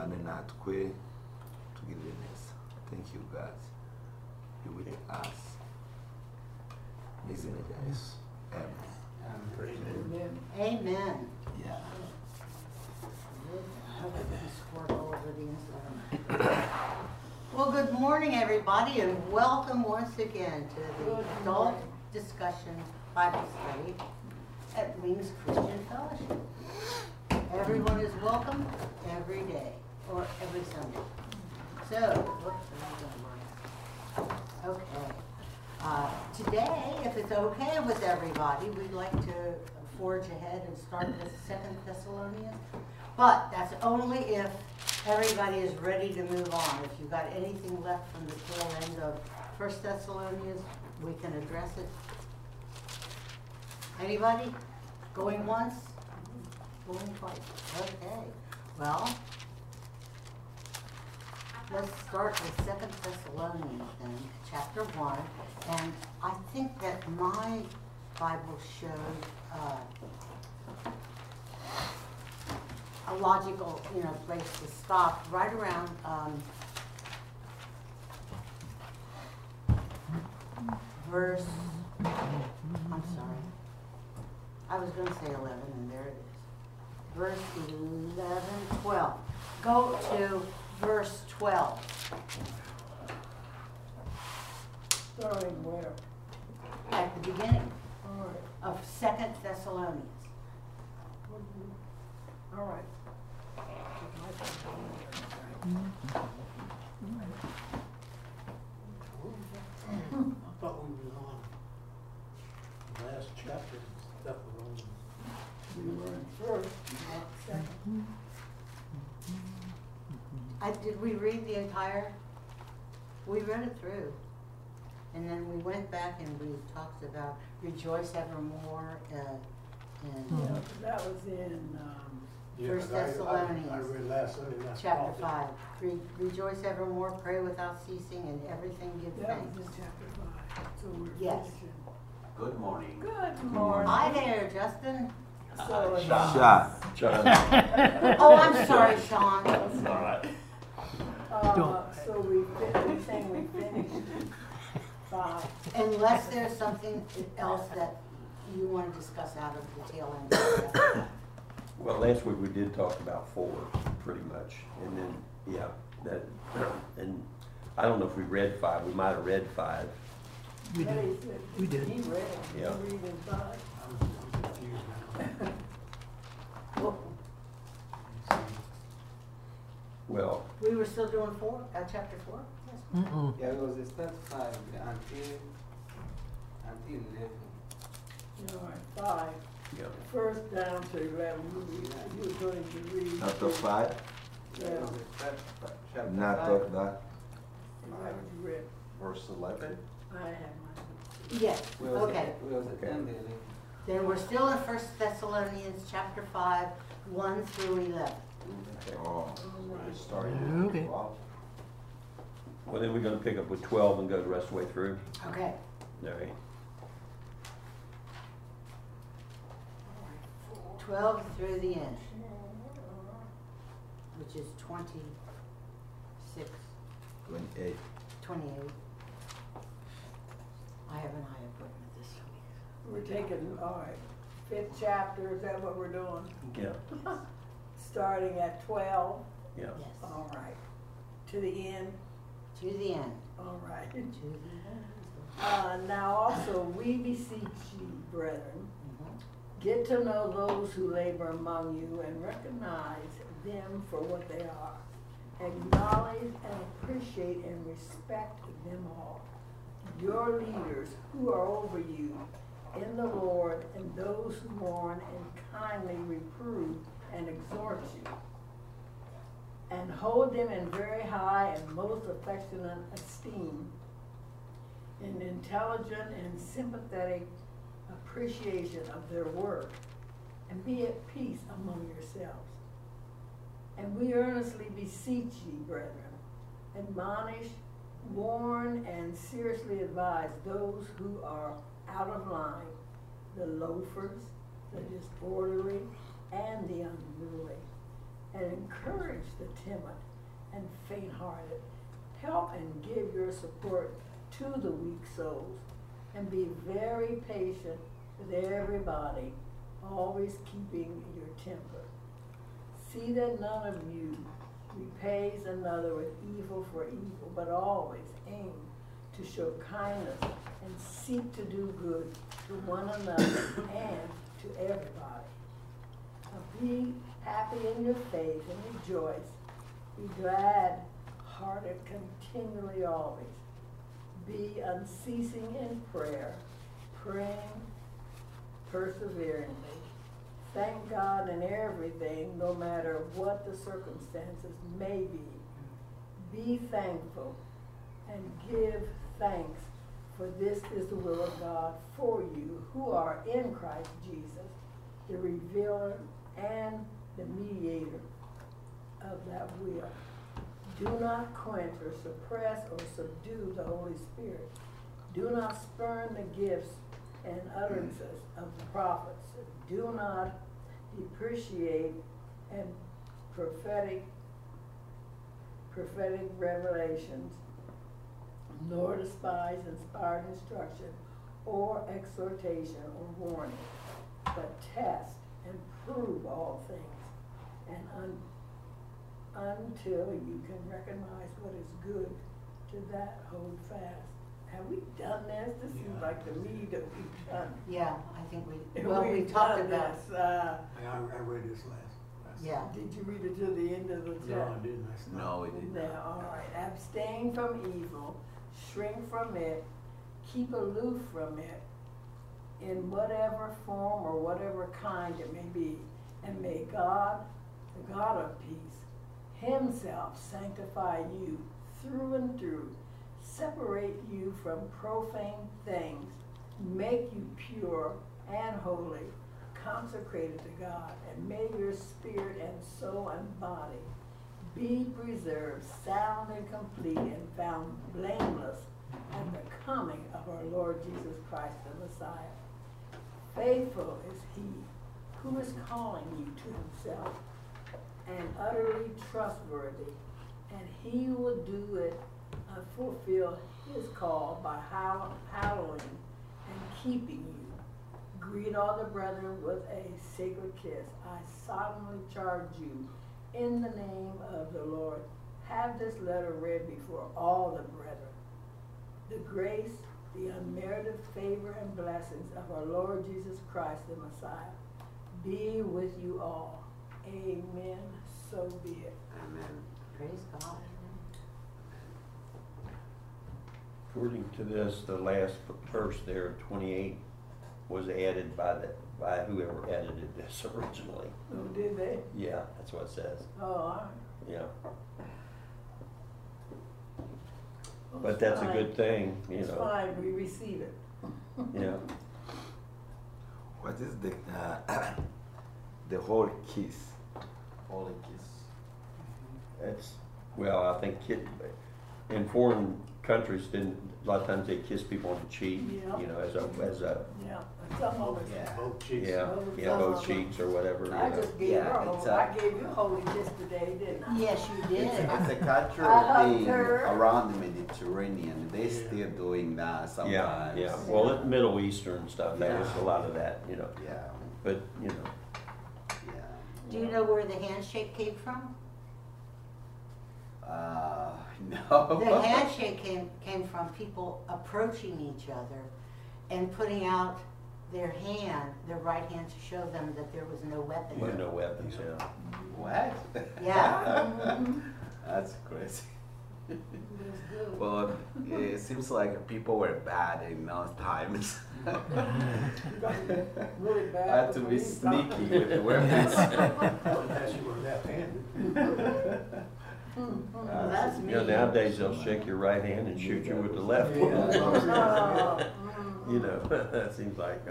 natwe tugirire neza. Thank you God. Be with us. N'izina rya Yesu. Amen. Amen. Yeah. Well, good morning, everybody, and welcome once again to the Adult Discussion Bible Study at Wings Christian Fellowship. Everyone is welcome every day, or every Sunday. So, okay. Today, if it's okay with everybody, we'd like to forge ahead and start with 2 Thessalonians. But that's only if everybody is ready to move on. If you've got anything left from the tail end of 1 Thessalonians, we can address it. Anybody? Going once? Going twice? Okay. Well, let's start with 2 Thessalonians then, chapter 1. And I think that my Bible showed a logical, place to stop right around verse, I'm sorry, I was going to say 11 and there it is. Verse 11, 12. Go to verse 12. Starting where? At the beginning All right. of 2 Thessalonians. All right. I thought we were on the last chapter of Thessalonians. We were in first, not second. Did we read the entire? We read it through. And then we went back and we talked about rejoice evermore. Yeah, that was in, First Thessalonians, I read last Sunday. chapter 5. Rejoice evermore, pray without ceasing, and everything give that thanks. was in chapter 5. So we're Yes. finishing. Good morning. Good morning. Hi there, Justin. So, Shot. Oh, I'm sorry, Sean. That's all right. so we finished 5. Unless there's something else that you want to discuss out of the tail end of that. Well, last week we did talk about 4, pretty much, and then, and I don't know if we read 5, we might have read 5. We did. He read it. Yeah. You reading 5? I'm confused now. Well, We were still doing chapter 4? Yes. Yeah, it was start 5 until 11. All right, 5. yeah, First down to 11, you're going to read. Chapter 5. Yeah, it was start chapter Not 5. of that. What you read? Verse 11. I have mine. Yes, We was okay. We was Okay. attending. Then we're still in 1 Thessalonians chapter 5, 1 through 11. Oh, Alright. starting Okay. with 12. well, then we're gonna pick up with 12 and go the rest of the way through. Okay. All right. 12 through the end, which is 26, 28. 28. I have an eye appointment this week. We're taking, all right, 5th chapter, is that what we're doing? Yeah, Starting at 12, yeah. Yes. all right, to the end, To the end. all right. To the end. Now also, we beseech you, brethren, Mhm. get to know those who labor among you and recognize them for what they are. Acknowledge and appreciate and respect them all. Your leaders who are over you in the Lord, and those who warn and kindly reprove and exhort you. And hold them in very high and most affectionate esteem, in intelligent and sympathetic appreciation of their work, and be at peace among yourselves. And we earnestly beseech ye, brethren, admonish, warn, and seriously advise those who are out of line, the loafers, the disorderly, and the unruly, and encourage the timid and faint-hearted. Help and give your support to the weak souls, and be very patient with everybody, always keeping your temper. See that none of you repays another with evil for evil, but always aim to show kindness and seek to do good to one another and to everybody. Now be happy in your faith and rejoice. Be glad-hearted continually always. Be unceasing in prayer, praying perseveringly. Thank God in everything, no matter what the circumstances may be. Be thankful and give thanks, for this is the will of God for you who are in Christ Jesus, the revealer and the mediator of that will. Do not quench or suppress or subdue the Holy Spirit. Do not spurn the gifts and utterances of the prophets. Do not depreciate and prophetic revelations, nor despise inspired instruction or exhortation or warning, but test and prove all things, and until you can recognize what is good, to that hold fast. Have we done this? This seems like to me that we've done. Yeah, I think we talked done about, this. I read this last. yeah. Did you read it to the end of the chapter? No, I didn't. I stopped. No, we didn't. No, all right. Abstain from evil, shrink from it, keep aloof from it, in whatever form or whatever kind it may be. And may God, the God of peace, Himself sanctify you through and through, separate you from profane things, make you pure and holy, consecrated to God, and may your spirit and soul and body be preserved sound and complete and found blameless at the coming of our Lord Jesus Christ the Messiah. Faithful is He who is calling you to Himself, and utterly trustworthy, and He will do it fulfill His call by hallowing and keeping you. Greet all the brethren with a sacred kiss. I solemnly charge you in the name of the Lord. Have this letter read before all the brethren. The grace, the unmerited favor and blessings of our Lord Jesus Christ the Messiah be with you all. Amen. So be it. Amen. Praise God. According to this, the last verse there, 28, was added by whoever edited this originally. Oh, did they? Yeah, that's what it says. Oh, all right. Yeah, Well, but it's that's a fine. good thing, you It's know. fine, we receive it. Yeah. What is the whole kiss? Holy kiss. That's, well, I think in foreign countries, a lot of times they kiss people on the cheek, Yeah. you know, as a Yeah, some of us. Yeah. Both cheeks. yeah, Some both of them. cheeks or whatever, you I know. just gave Yeah, her a it's whole, a- I gave you a holy kiss today, didn't I? Yes, you did. It's a I cultural hugged thing her. around the Mediterranean. They're Yeah. still doing that Yeah, sometimes. yeah. Well, in Middle Eastern stuff, there was Yeah. a lot of that, you know. Yeah. But, you know, Yeah. Do you know where the handshake came from? No. The handshake came from people approaching each other and putting out their right hand to show them that there was no weapon. with no weapons, yeah. What? Yeah. That's crazy. It was good. Well, it seems like people were bad in those times. Really bad. Had to with be me. sneaky with the weapons. Unless you were left-handed. Well, that's me. You know, nowadays they'll shake your right hand and shoot you with the left one. Oh, You know, that seems like,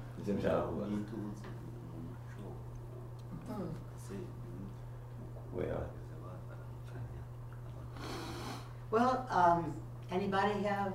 well, Well, anybody have,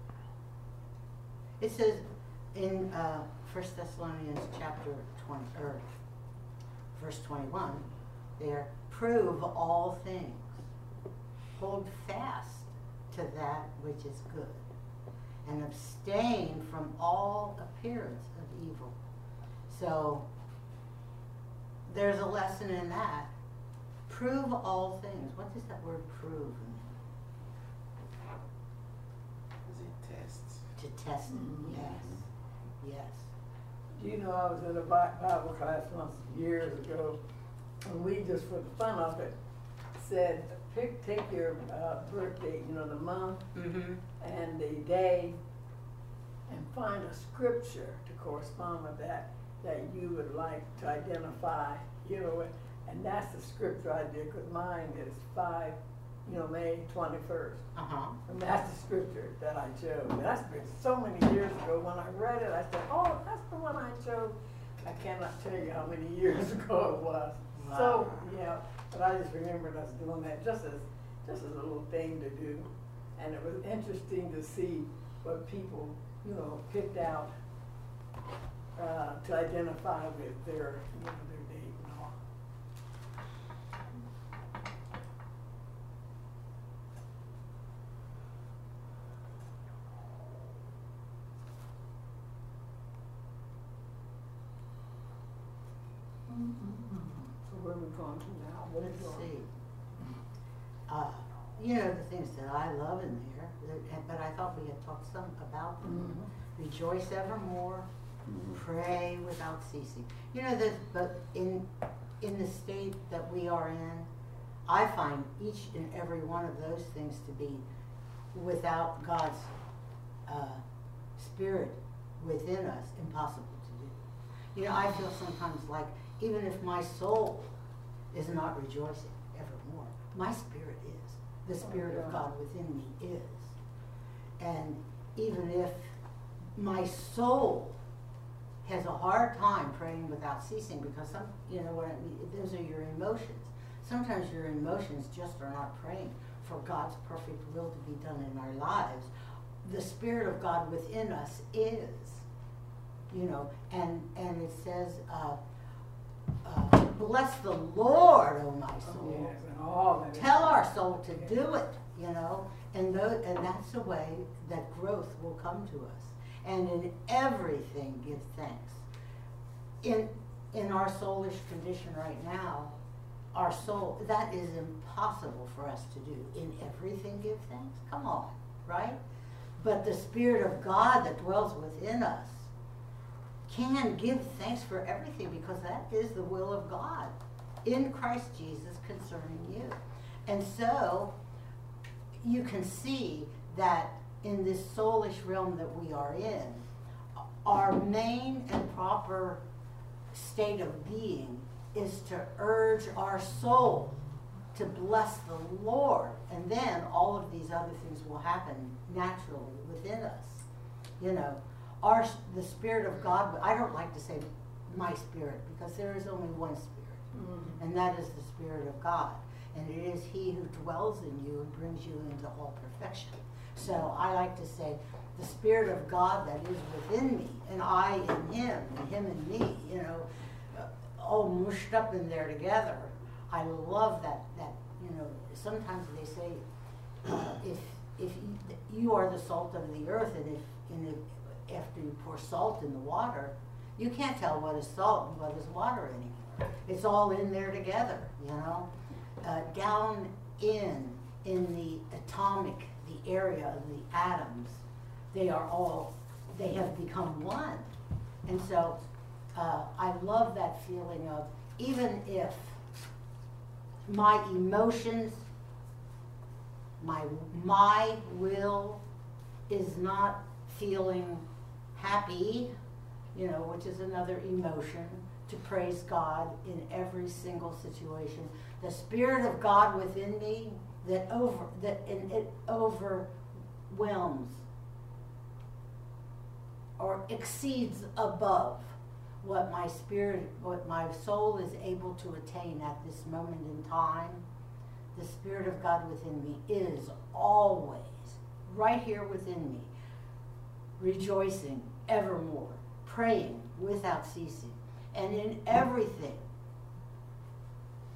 it says in 1 Thessalonians chapter 20, or verse 21, there, prove all things. Hold fast to that which is good, and abstain from all appearance of evil. So there's a lesson in that. Prove all things. What does that word prove mean? Is it tests? To test it, Mhm. yes. Yes. Do you know, I was in a Bible class once years ago, and we just, for the fun of it, said, take your birth date, you know, the month Mm-hmm. and the day, and find a scripture to correspond with that you would like to identify, you know, and that's the scripture I did, because mine is May 21st. Uh-huh. And that's the scripture that I chose. And that's been so many years ago. When I read it, I said, oh, that's the one I chose. I cannot tell you how many years ago it was. Wow. So, yeah, but I just remembered us doing that just as a little thing to do. And it was interesting to see what people, you know, picked out to identify with their, you know, their date and all. So where are we going to now? What Let's is on? see. You know, the things that I love in there, but I thought we had talked some about them. Mhm. Rejoice evermore, Mhm. pray without ceasing. You know, but in the state that we are in, I find each and every one of those things to be without God's Spirit within us, impossible to do. You know, I feel sometimes like even if my soul is not rejoicing evermore, my spirit is. The Spirit of God within me is. And even if my soul has a hard time praying without ceasing, because you know what I mean, those are your emotions. Sometimes your emotions just are not praying for God's perfect will to be done in our lives. The Spirit of God within us is, you know, and it says, bless the Lord, O my soul. Yes, and all that. Tell our soul to do it, you know, and that's the way that growth will come to us. And in everything, give thanks. In our soulish condition right now, our soul, that is impossible for us to do. In everything, give thanks. Come on, right? But the Spirit of God that dwells within us can give thanks for everything, because that is the will of God in Christ Jesus concerning you. And so you can see that in this soulish realm that we are in, our main and proper state of being is to urge our soul to bless the Lord, and then all of these other things will happen naturally within us. You know, the Spirit of God, I don't like to say my spirit, because there is only one Spirit, and that is the Spirit of God. And it is He who dwells in you and brings you into all perfection. So I like to say the Spirit of God that is within me, and I in Him, and Him in me, you know, all mushed up in there together. I love that, you know, sometimes they say, if you are the salt of the earth, and if after you pour salt in the water, you can't tell what is salt and what is water anymore. It's all in there together, you know. Down in the atomic, the area of the atoms, they have become one. And so I love that feeling of, even if my emotions, my will is not feeling happy, you know, which is another emotion, to praise God in every single situation. The Spirit of God within me it overwhelms or exceeds above what my spirit, what my soul is able to attain at this moment in time. The Spirit of God within me is always right here within me, rejoicing evermore, praying without ceasing. And in everything,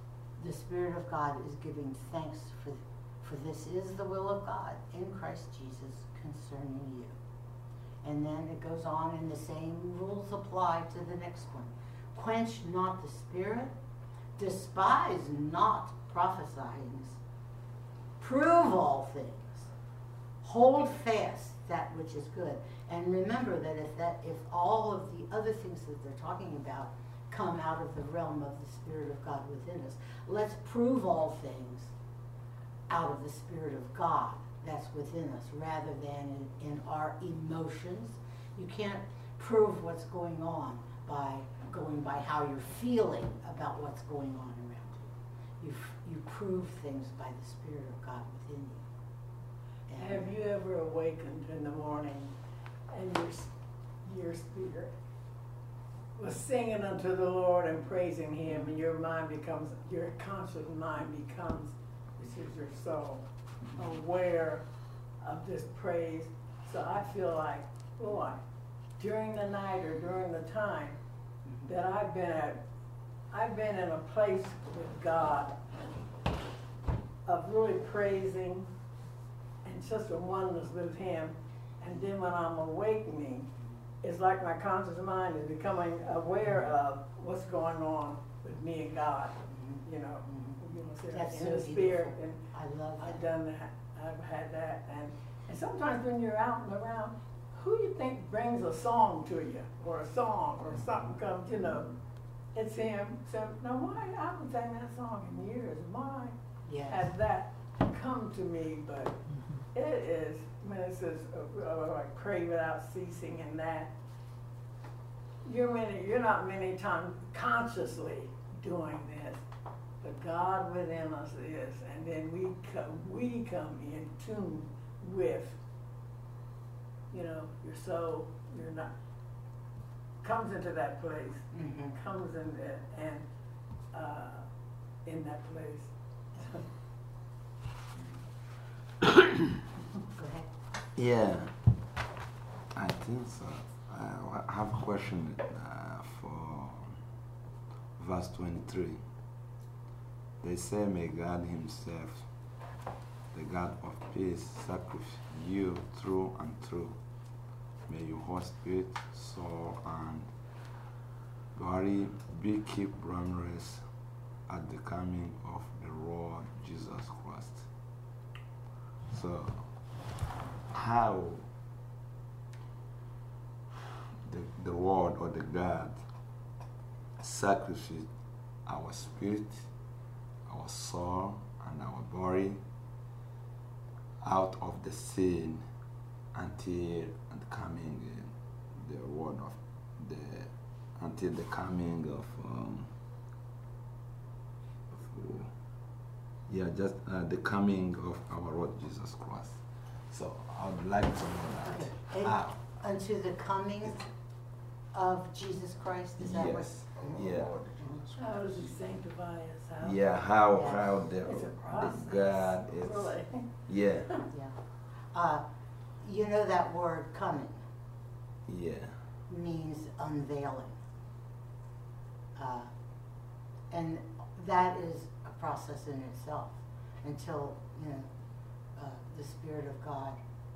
the Spirit of God is giving thanks for this is the will of God in Christ Jesus concerning you. And then it goes on, and the same rules apply to the next one. Quench not the Spirit, despise not prophesying, prove all things, hold fast that which is good. And remember that if all of the other things that they're talking about come out of the realm of the Spirit of God within us, let's prove all things out of the Spirit of God that's within us, rather than in our emotions. You can't prove what's going on by going by how you're feeling about what's going on around you. You prove things by the Spirit of God within you. And Have you ever awakened in the morning and your spirit was singing unto the Lord and praising Him, and your conscious mind becomes, which is your soul, aware of this praise? So I feel like, boy, during the night or during the time that I've been in a place with God of really praising and just a oneness with Him. And then when I'm awakening, it's like my conscious mind is becoming aware of what's going on with me and God. You know, That's in so the spirit. beautiful. And I love that. I've done that. I've had that. And sometimes when you're out and around, who you think brings a song to you, or a song, or something comes, you know, it's Him. So, now why? I haven't sang that song in years. Why Yes. has that come to me? But it is, when it says, like, pray without ceasing, and that, you're not many times consciously doing this, but God within us is, and then we come in tune with, you know, your soul. You're not comes into that place, comes in there, and in that place. Go ahead. Yeah, I think so. I have a question for verse 23. They say, may God Himself, the God of peace, sacrifice you through and through. May your whole spirit, soul, and body be kept blameless at the coming of the Lord Jesus Christ. So, how the Lord or the God sacrificed our spirit, our soul, and our body out of the sin until the coming the word of until the coming of the coming of our Lord Jesus Christ. So I would like to know that. And unto the coming of Jesus Christ, is that what? Yes. Yeah. How does He sanctify us? How? Yeah. How It's a the process. God is. Really. Yeah. Yeah. You know that word coming Yeah. means unveiling. And that is a process in itself until, you know, the Spirit of God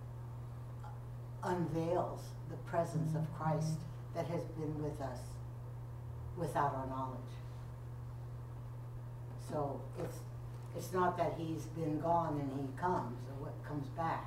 unveils the presence of Christ that has been with us without our knowledge. So it's not that He's been gone and He comes, or what comes back.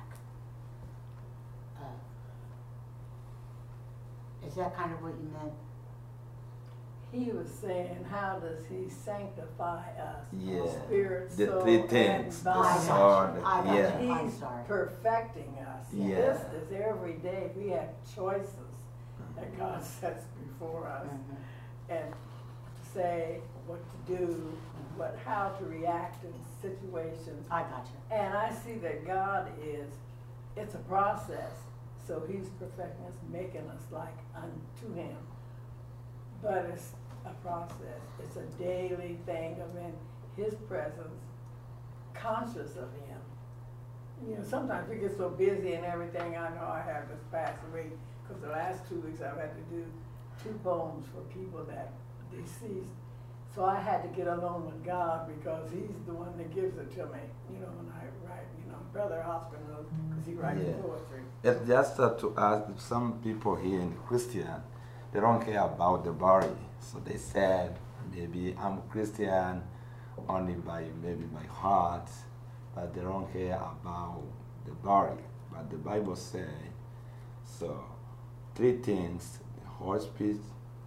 Is that kind of what you meant? He was saying, how does He sanctify us? Yeah. Spirit, The soul, three and things. The body. sword. I got Yeah. you. I'm He's sorry. perfecting us. Yeah. This is every day. We have choices that God sets before us, and say what to do, how to react in situations. I got you. And I see that God it's a process. So He's perfecting us, making us like unto Him. But it's a process. It's a daily thing of in His presence, conscious of Him. You know, sometimes we get so busy and everything. I know I have this past week, because the last 2 weeks I've had to do 2 poems for people that deceased. So I had to get alone with God because He's the one that gives it to me. You know, when I write, you know, Brother Oscar knows because he writes Yeah. poetry. It's just to ask, some people here in Christian, they don't care about the body. So they said, maybe I'm Christian only by maybe my heart, but they don't care about the body. But the Bible says, so three things: the Holy Spirit,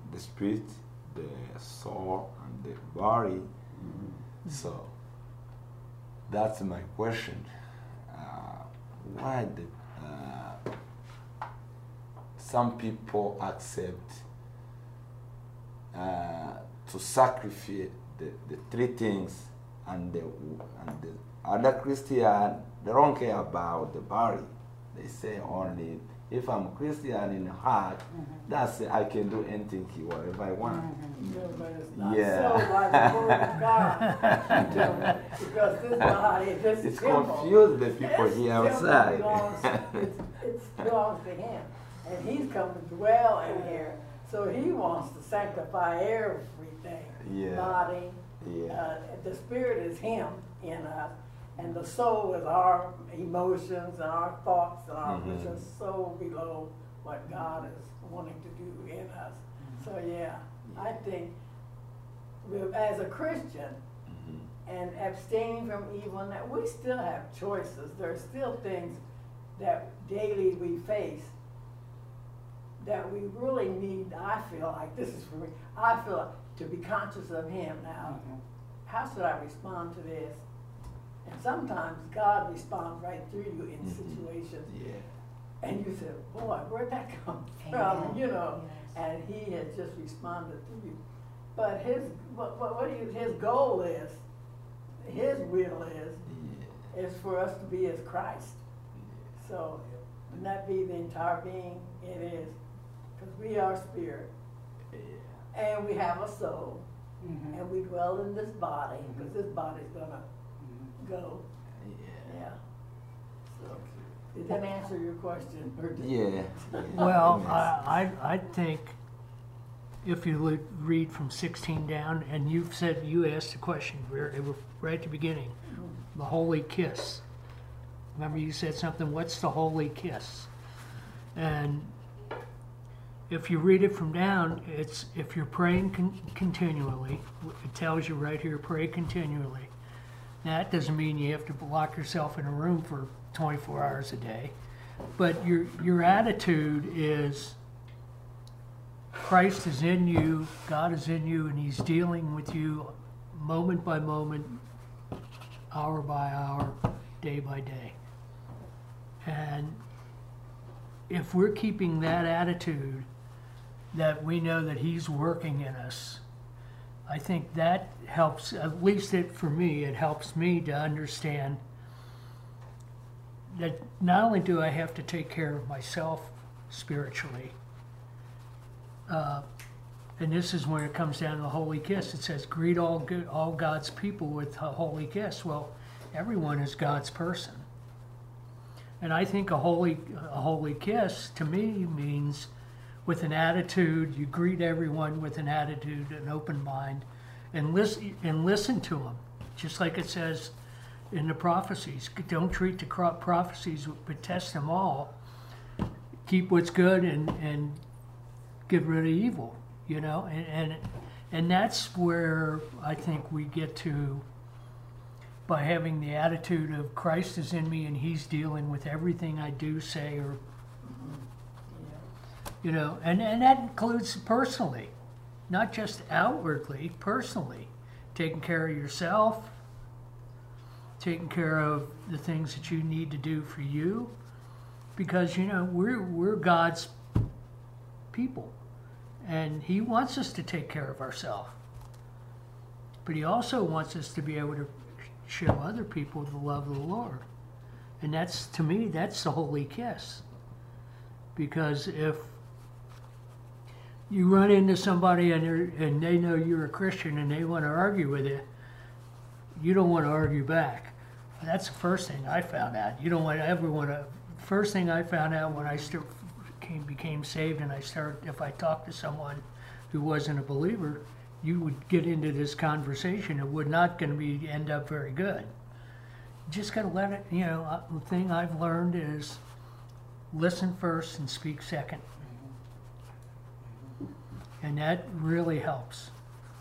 the soul, and the body. So that's my question. Why some people accept to sacrifice the three things, and the other Christian, they don't care about the body. They say only, if I'm Christian in heart, that's it, I can do anything, whatever I want. You know, but it's not Yeah. so like the Word of God. You know, because this body, this It's temple, confused the people this here temple outside. it belongs to Him. And He's come to dwell in here. So He wants to sanctify everything. Yeah. Body, Yeah. the Spirit is Him in us. And the soul is our emotions and our thoughts and our, which are so below what God is wanting to do in us. So yeah, I think as a Christian and abstaining from evil, and that we still have choices. There are still things that daily we face that we really need. I feel like, this is for me, I feel like to be conscious of Him now. How should I respond to this? And sometimes God responds right through you in situations. Yeah. And you say, boy, where'd that come from? Amen. You know, Yes. and He has just responded to you. But His His goal is, His will is for us to be as Christ. So, wouldn't that be the entire being? It is. Because we are spirit. And we have a soul. And we dwell in this body, because this body's going to go. Yeah. So, did that answer your question? Or did Yeah. Well, I think if you read from 16 down, and you asked the question, it was right at the beginning, the holy kiss. Remember you said something, what's the holy kiss? And if you read it from down, it's if you're praying continually, it tells you right here, pray continually. That doesn't mean you have to lock yourself in a room for 24 hours a day, but your attitude is Christ is in you, God is in you, and He's dealing with you moment by moment, hour by hour, day by day. And if we're keeping that attitude, that we know that He's working in us, I think that helps, at least for me, it helps me to understand that not only do I have to take care of myself spiritually, and this is when it comes down to the holy kiss. It says, greet all God's people with a holy kiss. Well, everyone is God's person. And I think a holy kiss to me means with an attitude, you greet everyone with an attitude, an open mind, and listen to them. Just like it says in the prophecies, don't treat the prophecies, but test them all. Keep what's good and get rid of evil, you know? And that's where I think we get to, by having the attitude of Christ is in me and He's dealing with everything I do, say, or you know, and that includes personally, not just outwardly, personally, taking care of yourself, taking care of the things that you need to do for you, because you know we're God's people, and He wants us to take care of ourselves, but He also wants us to be able to show other people the love of the Lord, and that's, to me, that's the holy kiss, because if you run into somebody and they know you're a Christian and they want to argue with you, you don't want to argue back. That's the first thing I found out. You don't ever want to. First thing I found out when I became saved, and if I talked to someone who wasn't a believer, you would get into this conversation. It would not going to be end up very good. You just got to let it. You know, the thing I've learned is listen first and speak second, and that really helps.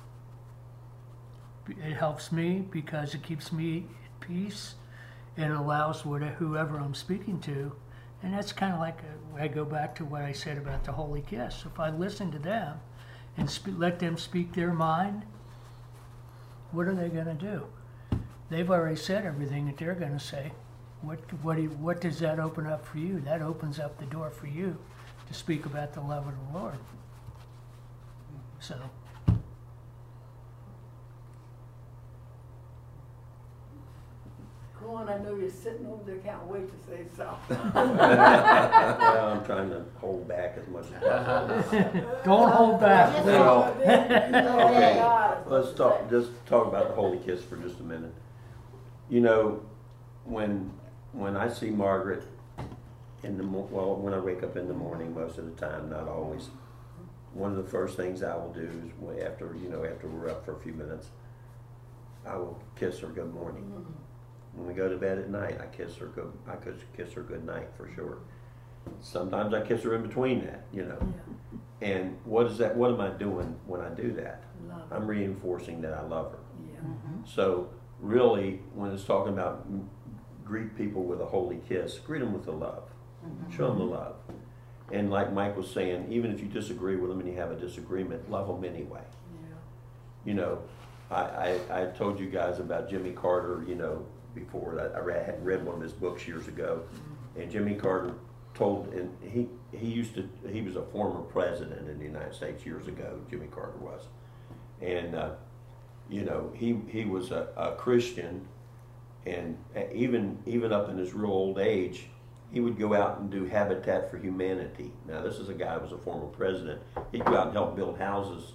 It helps me because it keeps me at peace and allows whoever I'm speaking to. And that's kind of like, I go back to what I said about the Holy Kiss. If I listen to them and let them speak their mind, what are they going to do? They've already said everything that they're going to say. What does that open up for you? That opens up the door for you to speak about the love of the Lord. So. Go on, I know you're sitting over there, can't wait to say something. Well, I'm trying to hold back as much as possible. Don't hold back. Well, Okay. Let's just talk about the Holy Kiss for just a minute. You know, when I see Margaret when I wake up in the morning, most of the time, not always, one of the first things I will do is after we're up for a few minutes, I will kiss her good morning. When we go to bed at night, I kiss her good night for sure. Sometimes I kiss her in between that, you know. Yeah. And what am I doing when I do that? Love it. I'm reinforcing that I love her. Yeah. So really, when it's talking about greet people with a holy kiss, greet them with the love. Show them the love. And like Mike was saying, even if you disagree with them and you have a disagreement, love them anyway. Yeah. You know, I told you guys about Jimmy Carter, you know, before that. I had read one of his books years ago, and Jimmy Carter told, and he was a former president in the United States years ago. Jimmy Carter was, and you know, he was a Christian, and even up in his real old age, he would go out and do Habitat for Humanity. Now, this is a guy who was a former president. He'd go out and help build houses.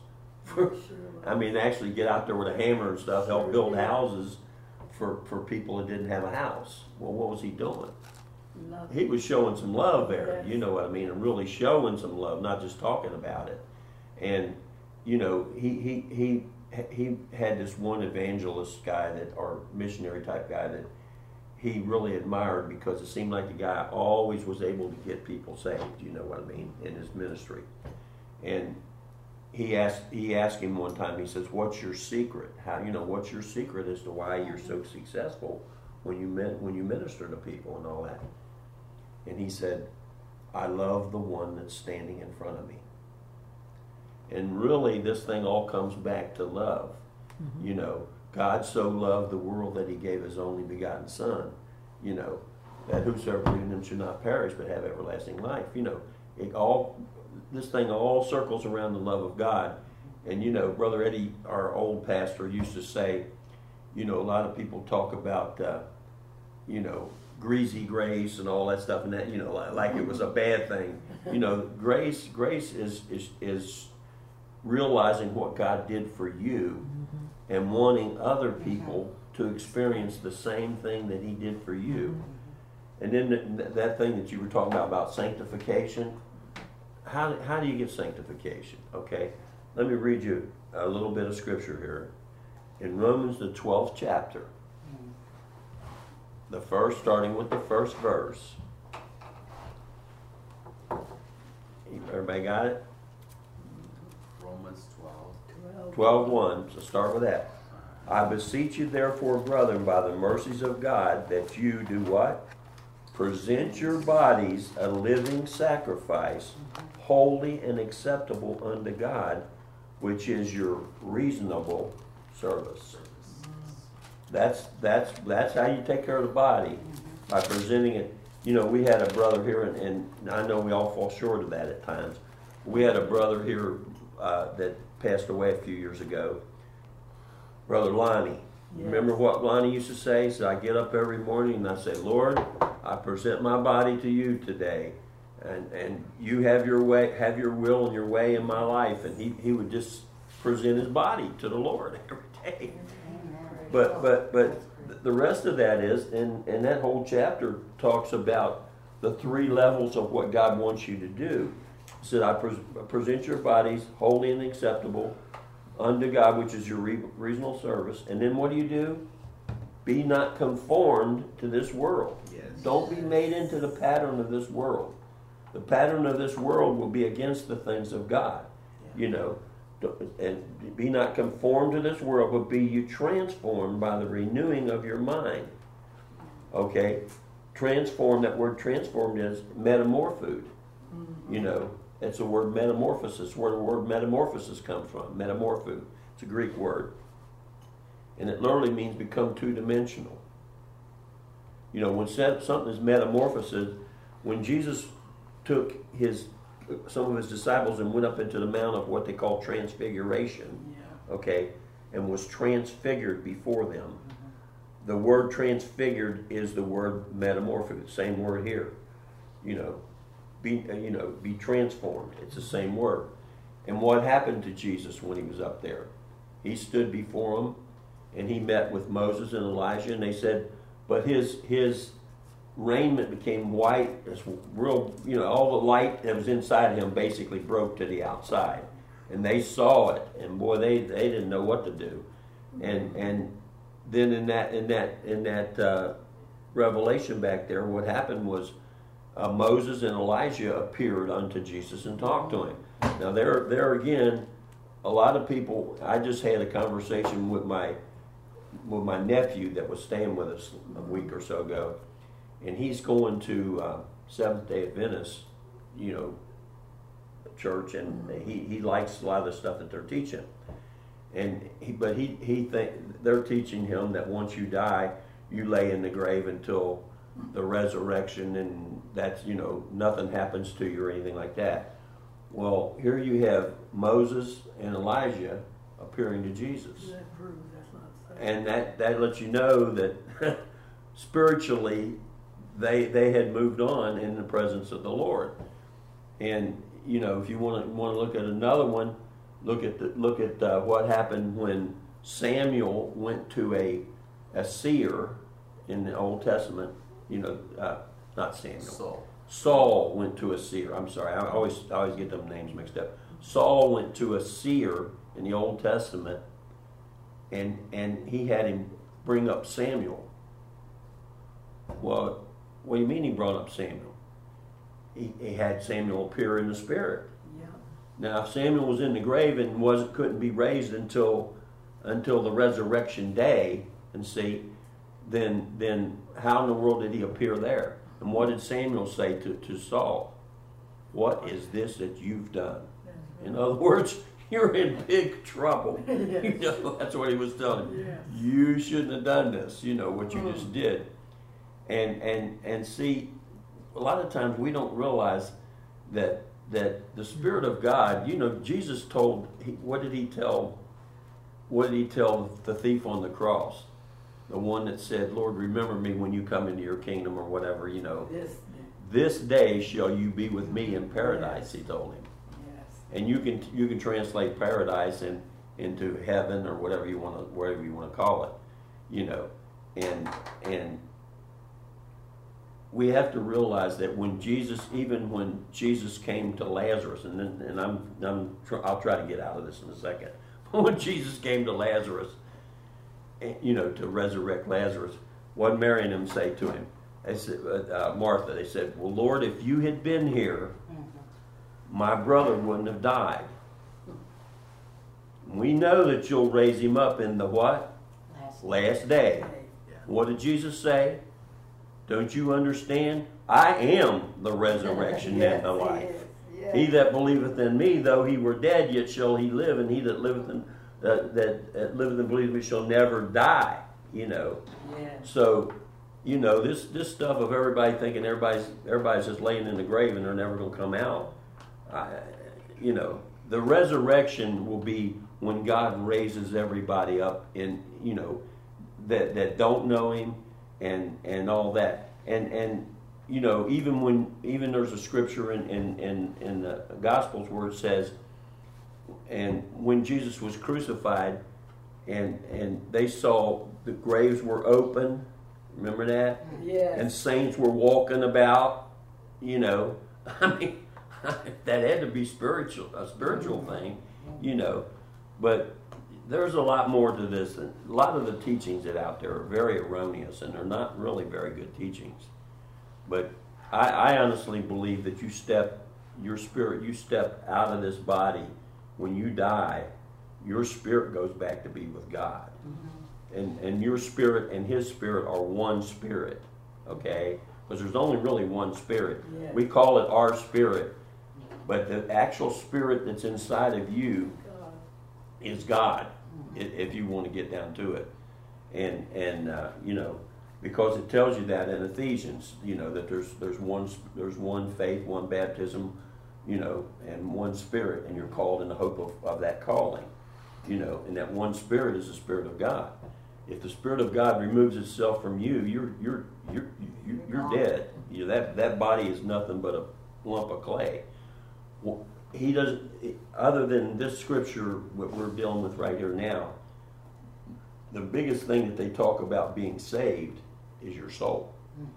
I mean, actually get out there with a hammer and stuff, help build houses for people that didn't have a house. Well, what was he doing? Love He was showing some love there, Yes. you know what I mean, and really showing some love, not just talking about it. And, you know, he had this one evangelist guy or missionary type guy that he really admired because it seemed like the guy always was able to get people saved, you know what I mean, in his ministry. And he asked him one time, he says, what's your secret? What's your secret as to why you're so successful when you minister to people and all that? And he said, I love the one that's standing in front of me. And really, this thing all comes back to love. Mm-hmm. You know, God so loved the world that he gave his only begotten son, you know, that whosoever believes in him should not perish but have everlasting life. You know, this thing all circles around the love of God. And, you know, Brother Eddie, our old pastor, used to say, you know, a lot of people talk about, you know, greasy grace and all that stuff, and that, you know, like it was a bad thing. You know, grace is realizing what God did for you and wanting other people to experience the same thing that he did for you. And then that thing that you were talking about sanctification, how do you get sanctification? Okay, let me read you a little bit of scripture here. In Romans, the 12th chapter, starting with the first verse. Everybody got it? Romans 12. 12:1, so start with that. I beseech you therefore, brethren, by the mercies of God, that you do what? Present your bodies a living sacrifice, holy and acceptable unto God, which is your reasonable service. That's how you take care of the body, by presenting it. You know, we had a brother here, and I know we all fall short of that at times. We had a brother here that passed away a few years ago, Brother Lonnie. Yes. Remember what Lonnie used to say? He said, I get up every morning and I say, Lord, I present my body to you today, and you have your way, have your will and your way in my life. And he would just present his body to the Lord every day. But the rest of that is, and that whole chapter talks about the 3 levels of what God wants you to do. He said, I present your bodies holy and acceptable, unto God, which is your reasonable service. And then what do? Be not conformed to this world. Yes. Don't be made into the pattern of this world. The pattern of this world will be against the things of God. You know, and be not conformed to this world, but be you transformed by the renewing of your mind. Okay? Transform, that word transformed is metamorphosed. You know, it's the word metamorphosis, where the word metamorphosis comes from. Metamorpho. It's a Greek word. And it literally means become two-dimensional. You know, when something is metamorphosis, when Jesus took some of his disciples and went up into the mount of what they call transfiguration, okay, and was transfigured before them. The word transfigured is the word metamorphosis, same word here. You know, be transformed. It's the same word. And what happened to Jesus when he was up there? He stood before them, and he met with Moses and Elijah, and they said, but his raiment became white. It's real, you know, all the light that was inside him basically broke to the outside, and they saw it, and boy, they didn't know what to do, and then in that revelation back there, what happened was Moses and Elijah appeared unto Jesus and talked to him. Now there again, a lot of people. I just had a conversation with my nephew that was staying with us a week or so ago, and he's going to Seventh-day Adventist, you know, church, and he likes a lot of the stuff that they're teaching. And he they're teaching him that once you die, you lay in the grave until the resurrection, and that's, you know, nothing happens to you or anything like that. Well, here you have Moses and Elijah appearing to Jesus. That proves that's not so. And that lets you know that spiritually they had moved on in the presence of the Lord. And you know, if you want to look at another one, look at what happened when Samuel went to a seer in the Old Testament. You know, not Samuel. Saul went to a seer. I'm sorry, I always get them names mixed up. Saul went to a seer in the Old Testament, and he had him bring up Samuel. Well, what do you mean he brought up Samuel? He had Samuel appear in the spirit. Yeah. Now, if Samuel was in the grave and couldn't be raised until the resurrection day, and see, then how in the world did he appear there? And what did Samuel say to Saul? What is this that you've done? In other words, you're in big trouble. Yes. You know, that's what he was telling him. Yes. You shouldn't have done this, you know, what you just did. And see, a lot of times we don't realize that the Spirit of God, you know, Jesus told, what did he tell the thief on the cross? The one that said, Lord, remember me when you come into your kingdom, or whatever, you know. This day shall you be with me in paradise, he told him. Yes. And you can translate paradise into heaven, or whatever you want to call it, you know. And we have to realize that when Jesus came to Lazarus, and I'll try to get out of this in a second. But when Jesus came to Lazarus, you know, to resurrect Lazarus, what did Mary and him say to him? They said, Martha, they said, well, Lord, if you had been here, my brother wouldn't have died. We know that you'll raise him up in the what? Last day. What did Jesus say? Don't you understand? I am the resurrection and the life. Yes. He that believeth in me, though he were dead, yet shall he live, and he that liveth and believeth me shall never die. You know. Yes. So, you know, this stuff of everybody thinking everybody's just laying in the grave and they're never going to come out. You know, the resurrection will be when God raises everybody up in, you know, that don't know him and all that. And you know, even there's a scripture in the Gospels where it says, and when Jesus was crucified and they saw the graves were open, remember that? Yes. And saints were walking about, you know. I mean, that had to be a spiritual thing, you know. But there's a lot more to this. And a lot of the teachings that out there are very erroneous, and they're not really very good teachings. But I honestly believe that you step out of this body. When you die, your spirit goes back to be with God. And your spirit and his spirit are one spirit, okay? Because there's only really one spirit. Yes. We call it our spirit, but the actual spirit that's inside of you God. is God, if you want to get down to it. And you know, because it tells you that in Ephesians, you know, that there's one faith, one baptism, you know, and one spirit, and you're called in the hope of that calling, you know, and that one spirit is the Spirit of God. If the Spirit of God removes itself from you, you're dead. You know, that body is nothing but a lump of clay. Well, he doesn't. Other than this scripture, what we're dealing with right here now, the biggest thing that they talk about being saved is your soul.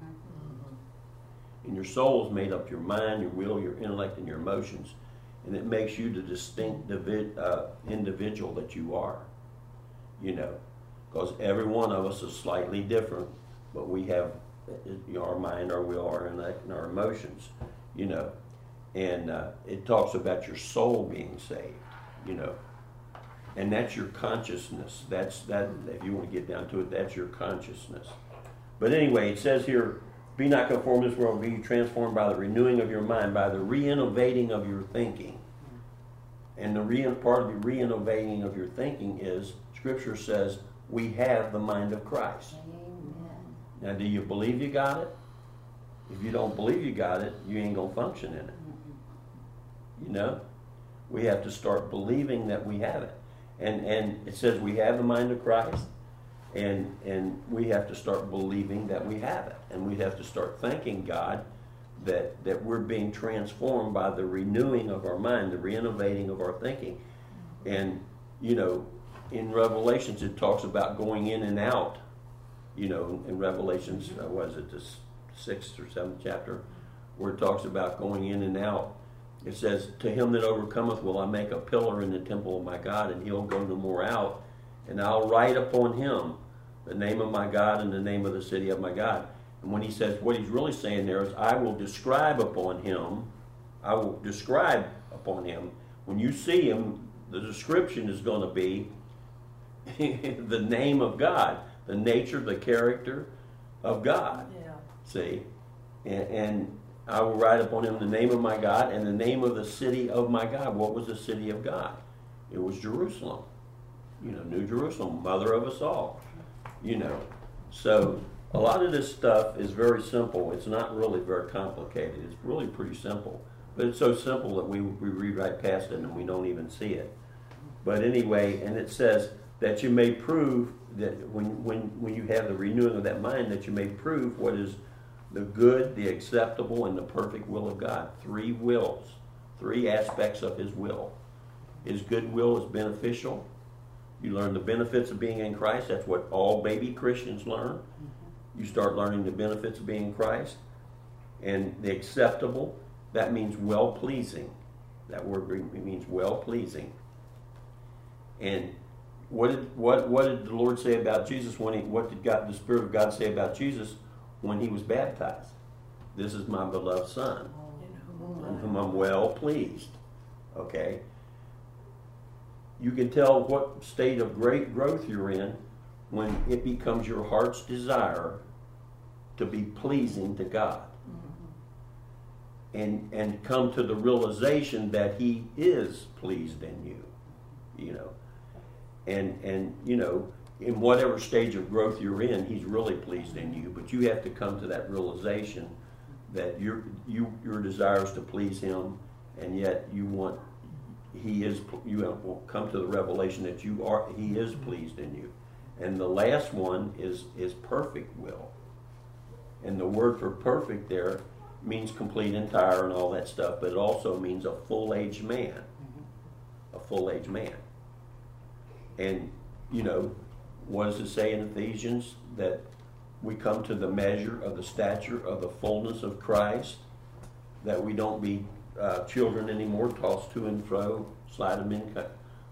And your soul is made up your mind, your will, your intellect, and your emotions, and it makes you the distinct individual that you are. You know. Because every one of us is slightly different, but we have, you know, our mind, our will, our intellect, and our emotions, you know. And it talks about your soul being saved, you know. And that's your consciousness. That, if you want to get down to it, that's your consciousness. But anyway, it says here, be not conformed to this world, be transformed by the renewing of your mind, by the re-innovating of your thinking. And the part of the re-innovating of your thinking is, Scripture says, we have the mind of Christ. Amen. Now, do you believe you got it? If you don't believe you got it, you ain't going to function in it. You know? We have to start believing that we have it. And it says we have the mind of Christ, and we have to start believing that we have it. And we have to start thanking God that we're being transformed by the renewing of our mind, the renovating of our thinking. And, you know, in Revelations, it talks about going in and out. You know, in Revelations, was it the 6th or 7th chapter, where it talks about going in and out. It says, to him that overcometh will I make a pillar in the temple of my God, and he'll go no more out. And I'll write upon him the name of my God and the name of the city of my God. And when he says, what he's really saying there is, I will describe upon him. I will describe upon him. When you see him, the description is going to be the name of God, the nature, the character of God. Yeah. See? And I will write upon him the name of my God and the name of the city of my God. What was the city of God? It was Jerusalem. You know, New Jerusalem, mother of us all. You know. So a lot of this stuff is very simple. It's not really very complicated. It's really pretty simple. But it's so simple that we read right past it and we don't even see it. But anyway, and it says that you may prove that when you have the renewing of that mind, that you may prove what is the good, the acceptable, and the perfect will of God. 3 wills, 3 aspects of his will. His good will is beneficial. You learn the benefits of being in Christ. That's what all baby Christians learn. You start learning the benefits of being in Christ. And the acceptable, that means well-pleasing. That word means well-pleasing. And what did the Lord say about Jesus what did the Spirit of God say about Jesus when he was baptized? This is my beloved Son, in whom I'm well pleased. Okay? You can tell what state of great growth you're in when it becomes your heart's desire to be pleasing to God. And come to the realization that he is pleased in you. You know. And you know, in whatever stage of growth you're in, he's really pleased in you. But you have to come to that realization that your desire is to please him, and yet you will come to the revelation that he is pleased in you. And the last one is perfect will. And the word for perfect there means complete, entire, and all that stuff, but it also means a full-aged man. A full-aged man. And, you know, what does it say in Ephesians? That we come to the measure of the stature of the fullness of Christ, that we don't be children anymore, tossed to and fro, slide them in,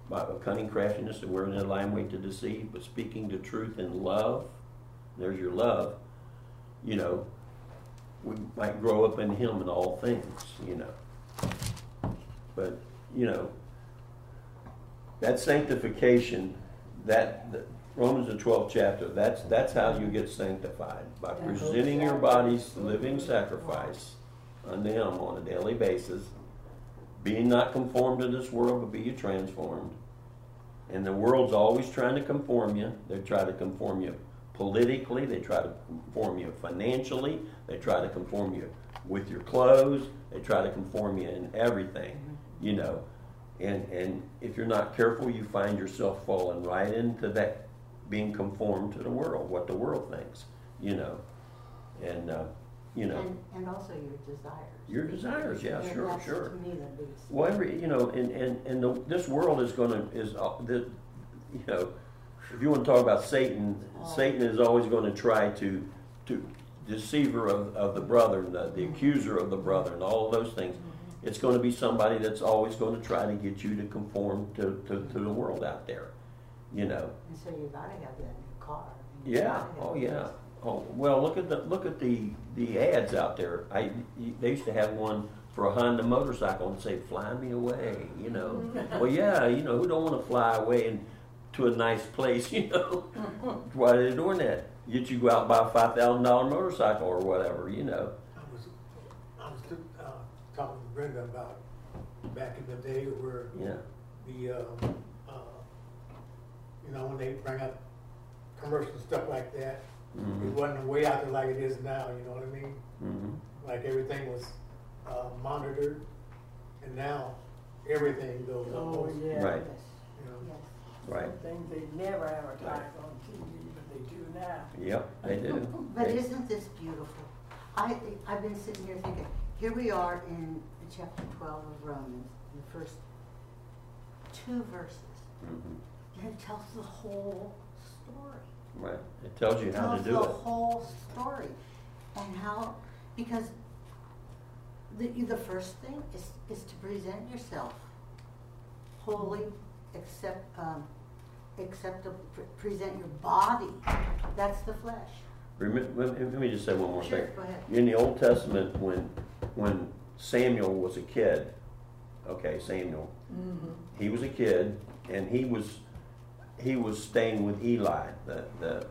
by cunning craftiness, and we're in a lying way to deceive, but speaking the truth in love. There's your love. You know, we might grow up in Him in all things. You know, but you know, that sanctification, that Romans the 12th chapter. That's how you get sanctified, by presenting your bodies living sacrifice unto Him on a daily basis. Being not conformed to this world, but be ye transformed. And the world's always trying to conform you. They try to conform you politically. They try to conform you financially. They try to conform you with your clothes. They try to conform you in everything, you know. And if you're not careful, you find yourself falling right into that, being conformed to the world, what the world thinks, you know. And, you know. And also your desires. Your desires, yeah, And sure, that's, sure. to me, the biggest. Well, you know, this world is you know, if you want to talk about Satan, Satan is always going to try to deceiver of the brethren, the accuser of the brethren, all of those things. It's going to be somebody that's always going to try to get you to conform to the world out there, you know. And so you gotta have that new car. You Yeah. gotta have Oh, this. yeah. Oh, well, look at the ads out there. They used to have one for a Honda motorcycle and say, "Fly me away," you know. Well, yeah, you know, who don't want to fly away and to a nice place, you know? Why are they doing that? Get you go out and buy a $5,000 motorcycle or whatever, you know. I was talking to Brenda about back in the day where Yeah. the, you know, when they bring up commercial stuff like that, Mm-hmm. it wasn't way out there like it is now, you know what I mean? Mm-hmm. Like everything was monitored, and now everything goes up. Oh, yeah. Right. Yes, You know? yes. Right. Some things they never advertise on TV, but they do now. Yep, they do. But isn't this beautiful? I've been sitting here thinking, here we are in chapter 12 of Romans, the first 2 verses. Mm-hmm. And it tells the whole story. Right. It tells you how to do the it. whole story. And how, because the first thing is to present yourself holy, present your body. That's the flesh. Let me just say one more Sure, thing. go ahead. In the Old Testament, when Samuel was a kid, okay, Samuel, he was a kid, and he was staying with Eli, the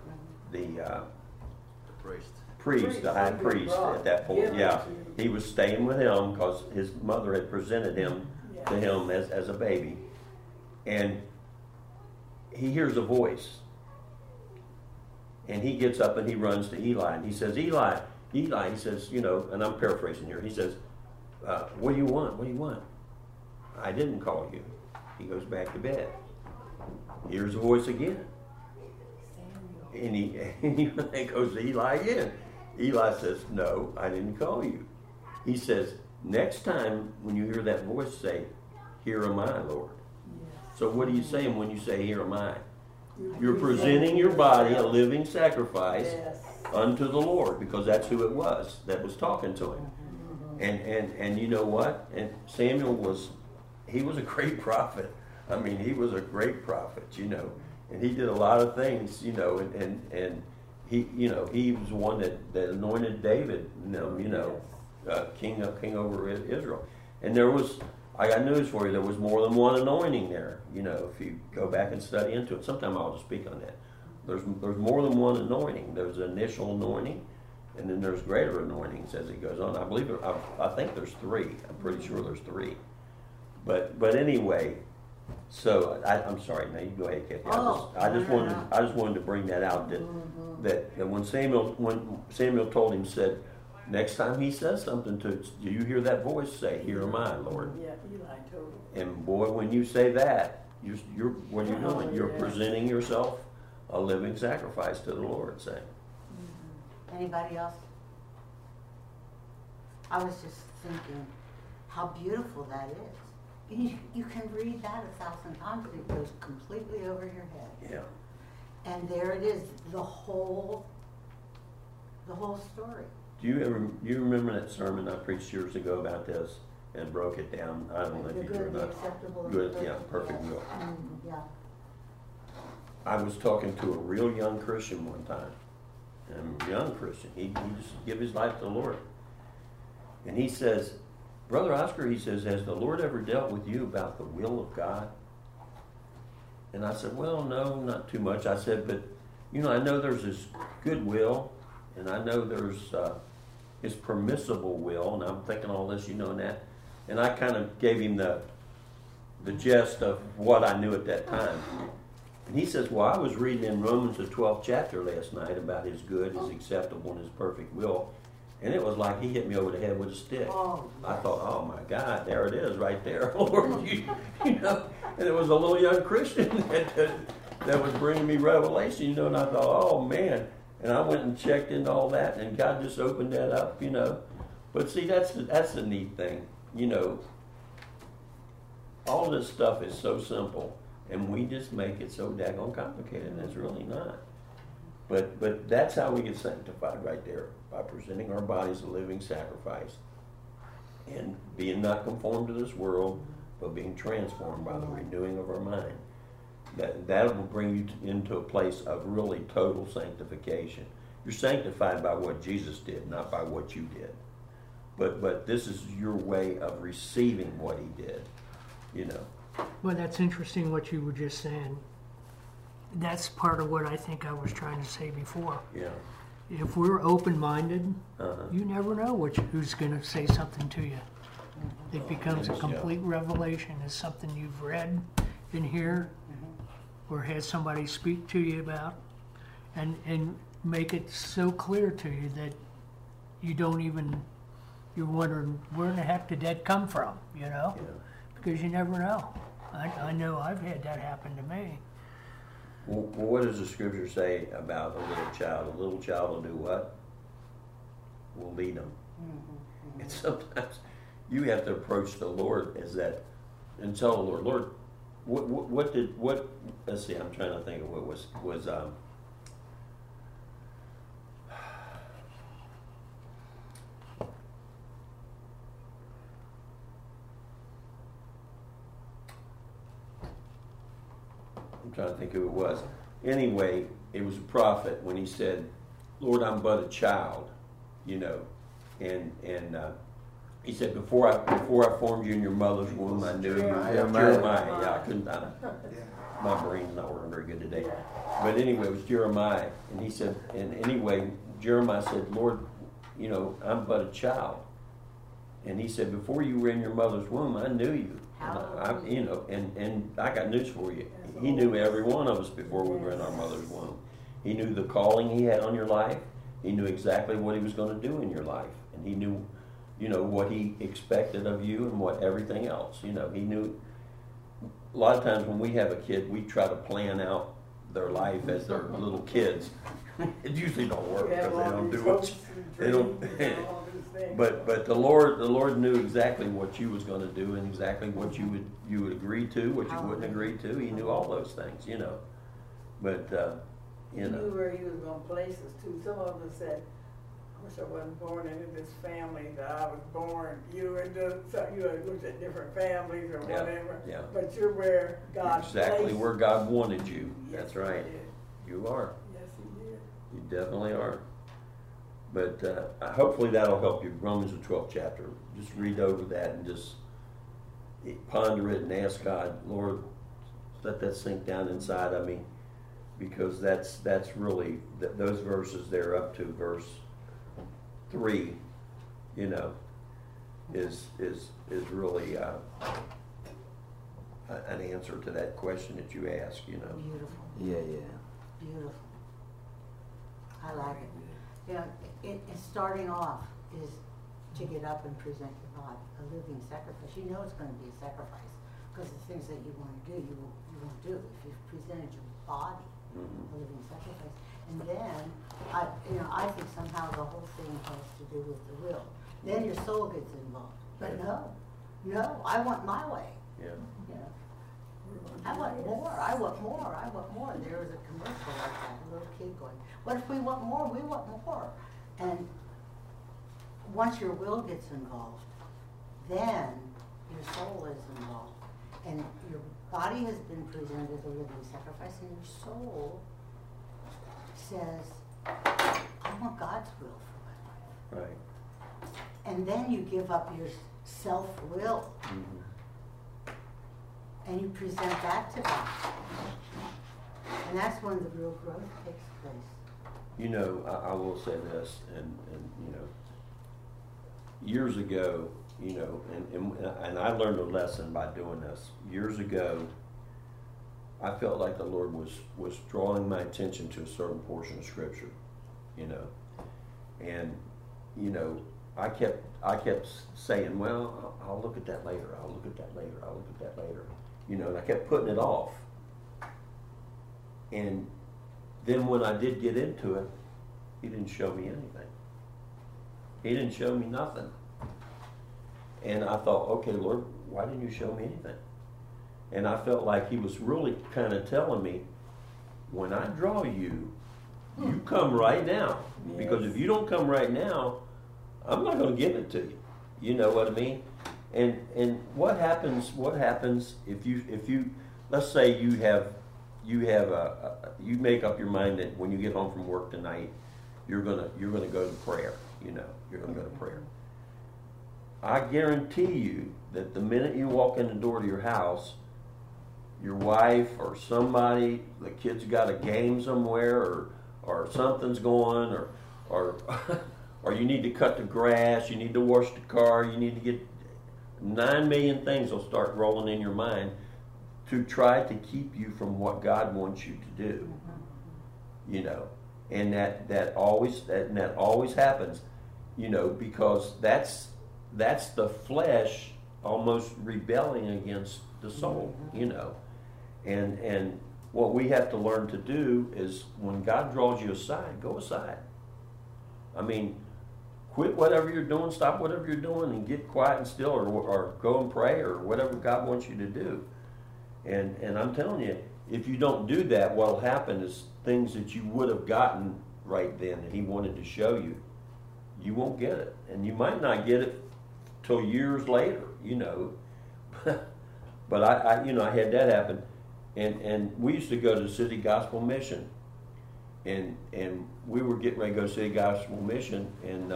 priest. the high Priest, priest at that point. given Yeah, to- he was staying with him because his mother had presented him to Yes. him as a baby, and he hears a voice, and he gets up and he runs to Eli, and he says, Eli, he says, you know, and I'm paraphrasing here. He says, "What do you want? What do you want?" "I didn't call you." He goes back to bed. Hears the voice again. And he goes to Eli again. Eli says, "No, I didn't call you." He says, "Next time when you hear that voice, say, 'Here am I, Lord.'" So what are you saying when you say, "Here am I"? You're presenting your body a living sacrifice Yes. unto the Lord, because that's who it was that was talking to him. And you know what? And Samuel was a great prophet. I mean, he was a great prophet, you know, and he did a lot of things, you know, and he, you know, he was the one that anointed David, king over Israel. And I got news for you, there was more than one anointing there, you know, if you go back and study into it. Sometime I'll just speak on that. There's more than one anointing. There's an initial anointing, and then there's greater anointings as it goes on. I think there's 3. I'm pretty sure there's 3. But anyway, so I'm sorry. Now you go ahead, Kathy. I just wanted to bring that out that when Samuel told him, said, next time he says something do you hear that voice, say, "Here am I, Lord." Yeah, Eli told him. And boy, when you say that, what are you doing? Oh, You're yeah. presenting yourself a living sacrifice to the Lord, saying. Anybody else? I was just thinking how beautiful that is. You can read that 1,000 times and it goes completely over your head. Yeah. And there it is, the whole story. Do you remember that sermon I preached years ago about this? and broke it down. I don't know if The you do or good, the not. acceptable, and Good, the yeah, perfect will. Yeah. I was talking to a real young Christian one time, and a young Christian. He just give his life to the Lord, and he says, "Brother Oscar," he says, "has the Lord ever dealt with you about the will of God?" And I said, "Well, no, not too much." I said, "But I know there's His good will, and I know there's His permissible will, and I'm thinking all this, and that." And I kind of gave him the gist of what I knew at that time. And he says, "Well, I was reading in Romans the 12th chapter last night about His good, His acceptable, and His perfect will." And it was like he hit me over the head with a stick. Oh, I thought, "Oh my God, there it is right there, Lord." And it was a little young Christian that was bringing me revelation, and I thought, "Oh man." And I went and checked into all that, and God just opened that up, But see, that's the neat thing, All this stuff is so simple, and we just make it so daggone complicated, and it's really not. But that's how we get sanctified right there, by presenting our bodies a living sacrifice, and being not conformed to this world, but being transformed by the renewing of our mind. That will bring you into a place of really total sanctification. You're sanctified by what Jesus did, not by what you did. But this is your way of receiving what He did, Well, that's interesting what you were just saying. That's part of what I think I was trying to say before. Yeah. If we're open-minded, Uh-huh. you never know who's going to say something to you. It becomes a Yeah. complete revelation. It's something you've read in here or had somebody speak to you about, and make it so clear to you that you don't even, you're wondering, where in the heck did that come from, Yeah. Because you never know. I know I've had that happen to me. Well, what does the scripture say about a little child? A little child will do what? Will lead them. And sometimes you have to approach the Lord as that, and tell the Lord, what? Let's see. I'm trying to think of what was. I'm trying to think who it was. Anyway, it was a prophet when he said, "Lord, I'm but a child," and he said, before I formed you in your mother's womb, I knew you. Jeremiah. Yeah, I couldn't. My brain's not working very good today. But anyway, it was Jeremiah, and he said, and anyway, Jeremiah said, "Lord, I'm but a child," and he said, before you were in your mother's womb, I knew you. And I got news for you. He knew every one of us before we were in our mother's womb. He knew the calling He had on your life. He knew exactly what He was going to do in your life, and He knew, what He expected of you and what everything else. He knew. A lot of times when we have a kid, we try to plan out their life as they're little kids. It usually don't work because they don't do what they don't. But the Lord knew exactly what you was going to do and exactly what you would agree to, what you wouldn't agree to. He knew all those things, But He knew where He was going to place us too. Some of us said, "I wish I wasn't born into this family that I was born." You looked at different families or Yeah, whatever. yeah. But you're where God exactly placed where God wanted you. Yes, That's right. He did. You are. Yes, He did. You definitely are. But hopefully that'll help you. Romans the 12th chapter. Just read over that and just ponder it and ask God, Lord, let that sink down inside of me, because that's really those verses there up to verse 3, is really an answer to that question that you ask. Beautiful, Yeah. beautiful. I like it. It's starting off is to get up and present your body, a living sacrifice. You know it's going to be a sacrifice because the things that you want to do, you won't do. If you've presented your body, a living sacrifice, and then I think somehow the whole thing has to do with the will. Then your soul gets involved. But no, I want my way. Yeah. I want more, I want more, I want more. There was a commercial like that, a little kid going, what if we want more? We want more. And once your will gets involved, then your soul is involved. And your body has been presented as a living sacrifice, and your soul says, I want God's will for my life. Right. And then you give up your self-will, and you present that to God. And that's when the real growth takes place. You know, I will say this, and you know, years ago, you know, and I learned a lesson by doing this. Years ago, I felt like the Lord was drawing my attention to a certain portion of Scripture, you know, and you know, I kept saying, well, I'll look at that later. I'll look at that later. I'll look at that later. You know, and I kept putting it off. And then when I did get into it, He didn't show me anything. He didn't show me nothing. And I thought, okay, Lord, why didn't you show me anything? And I felt like He was really kind of telling me, when I draw you, you come right now. Yes. Because if you don't come right now, I'm not going to give it to you. You know what I mean? And what happens if you let's say you make up your mind that when you get home from work tonight, you're gonna go to prayer. You know, you're gonna go to prayer. I guarantee you that the minute you walk in the door to your house, your wife or somebody, the kids got a game somewhere, or something's going, or or you need to cut the grass, you need to wash the car, you need to get 9 million things will start rolling in your mind to try to keep you from what God wants you to do. You know, and that always happens, you know, because that's the flesh almost rebelling against the soul, you know. And what we have to learn to do is when God draws you aside, go aside. I mean, quit whatever you're doing, stop whatever you're doing, and get quiet and still, or go and pray, or whatever God wants you to do. And I'm telling you, if you don't do that, what'll happen is things that you would have gotten right then that He wanted to show you, you won't get it. And you might not get it till years later, you know. But I had that happen. And we used to go to the City Gospel Mission. And we were getting ready to go to City Gospel Mission, and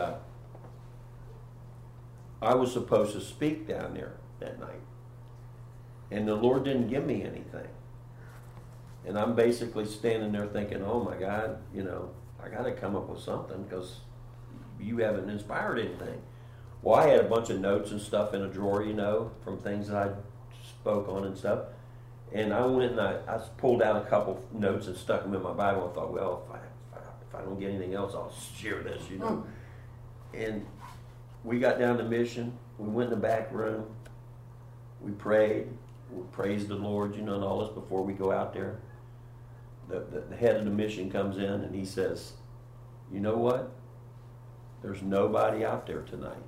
I was supposed to speak down there that night. And the Lord didn't give me anything. And I'm basically standing there thinking, oh my God, you know, I got to come up with something because you haven't inspired anything. Well, I had a bunch of notes and stuff in a drawer, you know, from things that I spoke on and stuff. And I went and I pulled out a couple notes and stuck them in my Bible. I thought, well, if I don't get anything else, I'll share this, you know. And we got down to mission. We went in the back room. We prayed. We praised the Lord, you know, and all this before we go out there. The head of the mission comes in and he says, you know what? There's nobody out there tonight.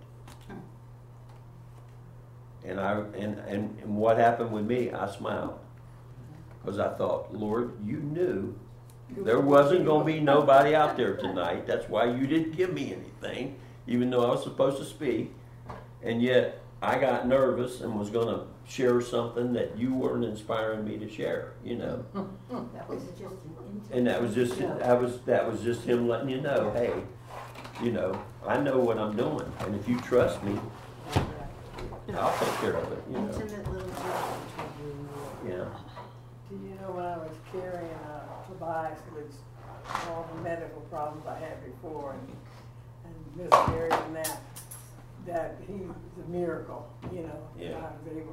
And what happened with me, I smiled. Because I thought, Lord, you knew there wasn't going to be nobody out there tonight. That's why you didn't give me anything, even though I was supposed to speak. And yet, I got nervous and was going to share something that you weren't inspiring me to share, you know. That was just an intimate. And that was just Him letting you know, hey, you know, I know what I'm doing. And if you trust me, I'll take care of it, you know. Intimate little gesture to you. Yeah. Do you know when I was carrying Tobias with all the medical problems I had before and miscarried and that he's a miracle, you know. Yeah. I was able.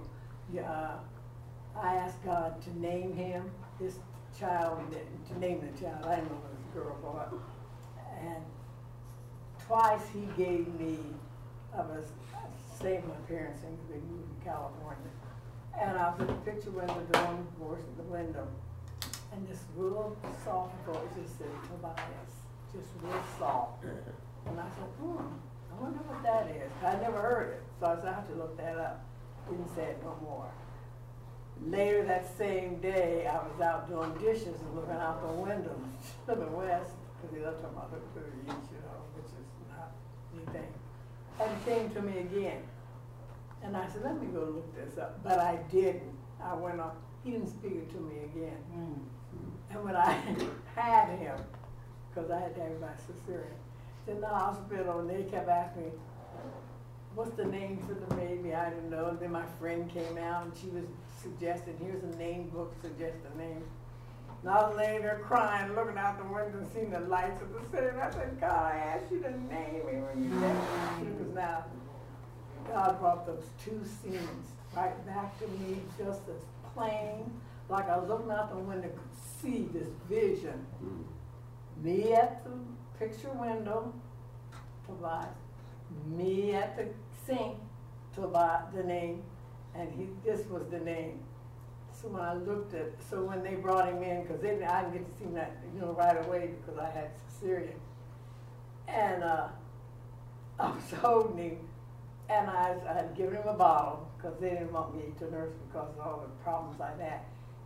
I asked God to name him, this child, to name the child. I didn't know if it was a girl or boy. And twice he gave me, I was saving my parents and they moved to California. And I put a picture in the dorm voice in the window. And this little soft voice just said, Tobias, just real soft. And I said, I wonder what that is. I never heard it. So I said, I have to look that up. Didn't say it no more. Later that same day, I was out doing dishes and looking out the window to the west, because he was talking about the east, you know, which is not anything. And it came to me again. And I said, let me go look this up, but I didn't. I went on, he didn't speak it to me again. And when I had him, because I had to have him by cesarean, in the hospital, and they kept asking me, what's the name for the baby? I didn't know. And then my friend came out and she was suggesting, here's a name book, suggest a name. And I was laying there crying, looking out the window and seeing the lights of the city. And I said, God, I asked you to name me when you left me. Because now, God brought those two scenes right back to me, just as plain, like I was looking out the window, could see this vision. Me at the picture window, Tobias. Me at the sink, Tobias, the name, and this was the name. So when I looked at, so when they brought him in, because I didn't get to see him that, right away because I had cesarean. And I was holding him, and I had given him a bottle because they didn't want me to nurse because of all the problems I had.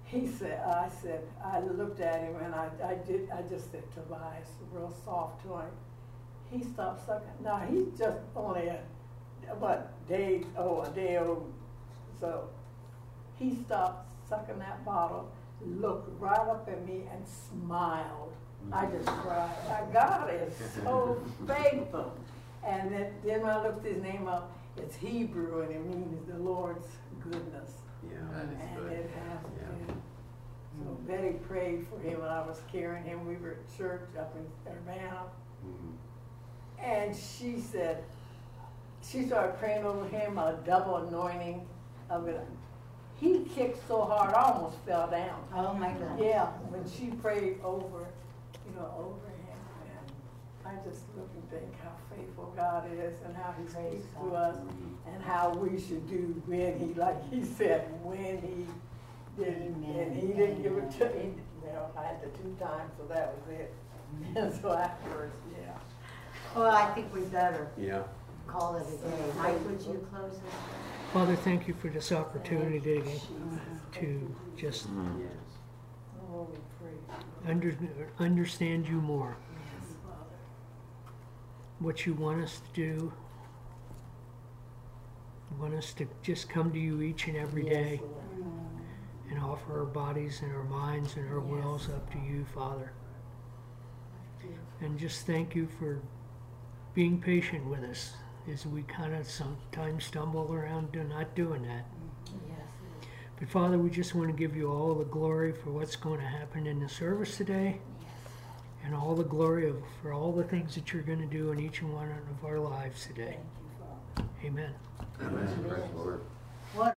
I looked at him and I just said, Tobias, real soft to him. He stopped sucking. Now he's just only a day old. So he stopped sucking that bottle, looked right up at me and smiled. I just cried. God is so faithful. And then when I looked his name up, it's Hebrew and it means the Lord's goodness. Yeah, And it has been. So Betty prayed for him when I was carrying him. We were at church up in Urbana. And she said, she started praying over him, a double anointing of it. He kicked so hard, I almost fell down. Oh my goodness. Yeah, when she prayed over, over him. And I just look and think how faithful God is and how he speaks to us and how we should do when he, like he said, when he didn't, and he didn't give it to me. I had the 2 times, so that was it. And so afterwards, yeah. Well, I think we better Yeah. call it a day. Mike, would you close this? Father, thank you for this opportunity to just Yes. Oh, we pray. understand you more, Yes, Father. what you want us to do. You want us to just come to you each and every day Yes, Lord. and offer our bodies and our minds and our wills up to you, Father. And just thank you for being patient with us as we kind of sometimes stumble around not doing that. Yes. But Father, we just want to give you all the glory for what's going to happen in the service today, and all the glory for all the things that you're going to do in each and one of our lives today. Thank you, Father. Amen. Amen. Praise the Lord. What